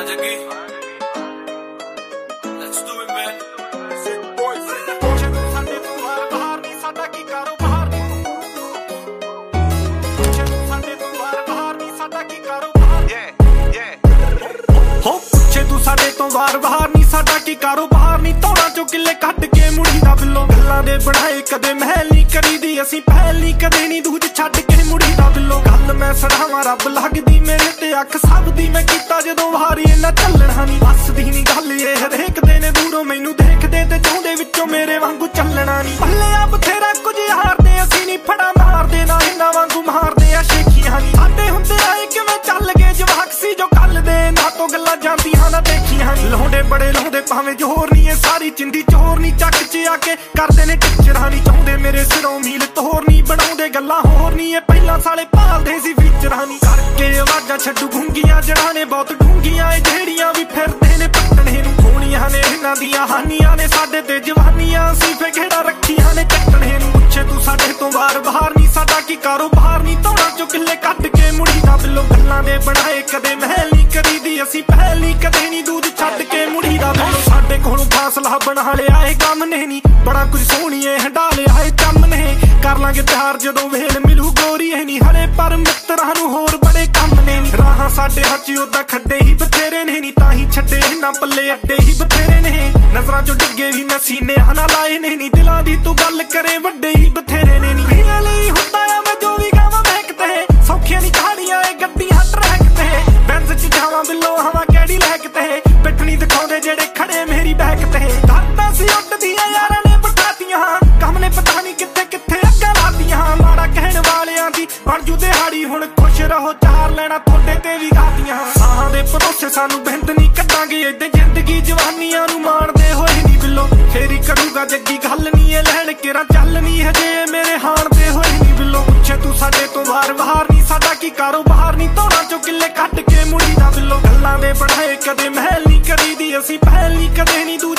जगी let's do it man sick boy ਸਾਡੇ ਤੋਂ ਬਾਹਰ ਨਹੀਂ ਸਾਡਾ ਕੀ ਕਾਰੋਬਾਰ ਸਾਡੇ ਤੋਂ ਬਾਹਰ ਨਹੀਂ ਸਾਡਾ ਕੀ ਕਾਰੋਬਾਰ ਹੋ ਪੁੱਛੇ ਤੂੰ ਸਾਡੇ ਤੋਂ ਬਾਹਰ ਨਹੀਂ ਸਾਡਾ ਕੀ ਕਾਰੋਬਾਰ ਨਹੀਂ ਧੌਣਾ ਚੋਂ ਕਿੱਲੇ ਕੱਢ ਕੇ ਮੁੜੀ ਦਾ ਬਿੱਲੋਂ ਗੱਲਾਂ ਦੇ ਬਣਾਏ ਕਦੇ ਮਹਿਲ ਨਹੀਂ ਕਰੀਦੀ ਅਸੀਂ ਪਹਿਲ ਨਹੀਂ ਕਦੇ ਨਹੀਂ ਦੂਜ ਛੱਡ ਕੇ ਮੁੜੀ ਦਾ ਬਿੱਲੋਂ ਗੱਲ ਮੈਂ ਸੜਾਵਾਂ ਰੱਬ ਲੱਗਦੀ ਮੇਰੇ ਤੇ ਅੱਖ ਸਭ ਦੀ ਮੈਂ ਕੀਤਾ ਜਦੋਂ ਵਾਰੀ ਇਹਨਾਂ ਚੱਲਣਾ ਨਹੀਂ ਵੱਸਦੀ ਨਹੀਂ ਗੱਲ ਇਹ ਹਰੇਕ ਦੇ ਨੇ ਦੂਰੋਂ ਮੈਨੂੰ ਦੇਖਦੇ ਤੇ ਚਾਹੁੰਦੇ ਵਿੱਚੋਂ ਮੇਰੇ ਵਾਂਗੂ ਚੱਲਣਾ ਨਹੀਂ ਭੱਲੇ ਆ ਬਥੇਰਾ ਕੁਝ ਹਾਰਦੇ ਅਸੀਂ ਨਹੀਂ ਫੜਾ ਮਾਰਦੇ ਨਾ ਇਹਨਾਂ ਵਾਂਗੂ ਮਾਰਦੇ ਆ ਸ਼ੇਖੀਆਂ ਨਹੀਂ ਸਾਡੇ ਹੁੰਦੇ ਆਏ ਕਿਵੇਂ ਚੱਲ ਗਏ ਜਵਾਕ ਸੀ ਜੋ ਕੱਲ ਦੇ ਨਾ ਤੋਂ ਗੱਲਾਂ ਜਾਂਦੀਆਂ ਨਾ ਦੇਖੀਆਂ ਨਹੀਂ ਲਾਉਂਦੇ ਬੜੇ ਲਾਉਂਦੇ ਭਾਵੇਂ ਜੋਰ ਨਹੀਂ ਇਹ ਸਾਰੀ ਚਿੰਦੀ ਚੋਰ ਨਹੀਂ ਚੱਕ ਚ ਆ ਕੇ ਕਰਦੇ ਨੇ ਟਿਚਰਾਂ ਨਹੀਂ ਚਾਹੁੰਦੇ ਮੇਰੇ ਸਿਰੋਂ ਮੀਲ ਤੋਰ ਨਹੀਂ ਬਣਾਉਂਦੇ ਗੱਲਾਂ ਹੋਰ ਨਹੀਂ ਇਹ ਪਹਿਲਾਂ ਸਾਲੇ ਭਾਲਦੇ ਸੀ ਫੀਚਰਾਂ ਨਹੀਂ ਕਰਕੇ ਆਵਾਜ਼ਾਂ ਛੱਡੂ ਗੁੰਗੀਆਂ ਜੜਾਂ ਨੇ ਬਹੁਤ ਡੂੰਘੀਆਂ ਇਹ ਜਿਹੜੀਆਂ ਵੀ ਫਿਰਦੇ ਨੇ ਪੱਟਣੇ ਨੂੰ ਹੋਣੀਆਂ ਨੇ ਇਹਨਾਂ ਦੀਆਂ ਹਾਨੀਆਂ ਨੇ ਸਾਡੇ ਤੇ ਜਵਾਨੀਆਂ ਅਸੀਂ ਫੇ ਖੇੜਾ ਰੱਖੀਆਂ ਨੇ ਚੱਟਣੇ ਨੂੰ ਪੁੱਛੇ ਤੂੰ ਸਾਡੇ ਤੋਂ ਬਾਹਰ ਨਹੀਂ ਸਾਡਾ ਕੀ ਕਾਰੋਬਾਰ ਨਹੀਂ ਧੌਣਾ ਚੋਂ ਕਿੱਲੇ ਕੱਢ ਕੇ ਮੁੜੀ ਦਾ ਬਿੱਲੋਂ ਗੱਲਾਂ ਦੇ ਬਣਾਏ ਕਦੇ ਮਹਿਲ ਨਹੀਂ ਕਰੀਦੀ ਅਸੀਂ ਪਹਿਲ ਨਹੀਂ ਕਦੇ ਨਹੀਂ ਦੂਜ ਛੱਡ ਕੇ ਮੁੜੀ ਦਾ ਬਿੱਲੋਂ ਸਾਡੇ ਕੋਲੋਂ ਫਾਸਲਾ ਬਣਾ ਲਿਆ ਇਹ ਕੰਮ ਨੇ ਨਹੀਂ ਬੜਾ ਕੁਝ ਸੋਹਣੀਏ ਹੰਡਾ ਲਿਆ ਇਹ ਕੰਮ ਨੇ ਕਰ ਲਾਂਗੇ ਪਿਆਰ ਜਦੋਂ ਵੇਲ ਮਿਲੂ ਗੋਰੀ ਇਹ ਨਹੀਂ ਹਲੇ ਪਰ ਮਿੱਤਰਾਂ ਨੂੰ ਹੋਰ ਬੜੇ ਕੰਮ ਨੇ ਰਾਹਾਂ ਸਾਡੇ ਹੱਥ ਉਦਾਂ ਖੱਡੇ ਹੀ ਬਥੇਰੇ ਨੇ ਨਹੀਂ ਤਾਂ ਹੀ ਛੱਡੇ ਨਾ ਪੱਲੇ ਅੱਡੇ ਹੀ ਬਥੇਰੇ ਨੇ ਨਜ਼ਰਾਂ ਚੋਂ ਡਿੱਗੇ ਵੀ ਮੈਂ ਸੀਨੇ ਨਾ ਲਾਏ ਨੇ ਨਹੀਂ ਦਿਲਾਂ ਦੀ ਤੂੰ ਗੱਲ ਕਰੇ ਵੱਡੇ ਹੀ ਬਥੇਰੇ ਨੇ ਨਹੀਂ ਇਹਨਾਂ ਲਈ ਹੁੰਦਾ ਆ ਮੈਂ ਜੋ ਵੀ ਗਾਵਾਂ ਮਹਿਕਤੇ ਸੌਖੀਆਂ ਨਹੀਂ ਕਹਾਣੀਆਂ ਇਹ ਗੱਡੀਆਂ ਟਰੈਕ ਤੇ ਬੈਂਜ਼ ਚ ਜਾਵਾਂ ਬਿੱਲੋ ਹਵਾ ਕਿਹੜੀ ਲੈਕ ਤੇ ਪਿੱਠਣੀ ਦਿਖਾਉਂਦੇ ਜਿਹੜੇ ਖੜੇ ਮੇਰੀ ਬੈਕ ਤੇ ਦਾਤਾਂ ਸੀ ਉੱਡਦੀਆਂ ਯਾਰਾਂ ਨੇ ਬਟਾਤੀਆਂ ਕੰਮ ਨੇ ਪਤਾ ਨਹੀਂ ਕਿੱਥੇ ਕਿੱਥੇ ਅੱਗਾ ਲਾਤੀਆਂ ਮਾੜਾ ਕਹਿਣ ਵਾਲਿਆਂ ਦੀ ਬਣ ਜੂ ਦਿਹਾੜੀ ਹੁਣ ਖੁਸ਼ ਰਹੋ ਚਾਰ ਲੈਣਾ ਤੁਹਾਡੇ ਤੇ ਵੀ ਗਾਤੀਆਂ ਸਾਹਾਂ ਦੇ ਭਰੋਸੇ ਸਾਨੂੰ ਬਿੰਦ ਨਹੀਂ ਕੱਢਾਂਗੇ ਏਦਾਂ ਜ਼ਿੰਦਗੀ ਜਵਾਨੀਆਂ ਨੂੰ ਮਾਣਦੇ ਹੋਏ ਨਹੀਂ ਬਿੱਲੋ ਫੇਰੀ ਕਰੂਗਾ ਜੱਗੀ ਗੱਲ ਨਹੀਂ ਇਹ ਲੈਣ ਕੇਰਾ ਚੱਲ ਨਹੀਂ ਹਜੇ ਮੇਰੇ ਹਾਣ ਦੇ ਹੋਏ ਨਹੀਂ ਬਿੱਲੋ ਪੁੱਛੇ ਤੂੰ ਸਾਡੇ ਤੋਂ ਬਾਹਰ ਨਹੀਂ ਸਾਡਾ ਕੀ ਕਾਰੋਬਾਰ ਨਹੀਂ ਧੌਣਾ ਚੋਂ ਕਿੱਲੇ ਕੱਢ ਕੇ ਮੁੜੀ ਦਾ ਬਿੱਲੋ ਗੱਲਾਂ ਦੇ ਬਣਾਏ ਕਦੇ ਮਹਿਲ ਨਹੀਂ ਕਰੀਦੀ ਅਸੀਂ ਪਹਿਲ ਨਹੀਂ ਕਦੇ ਨਹੀਂ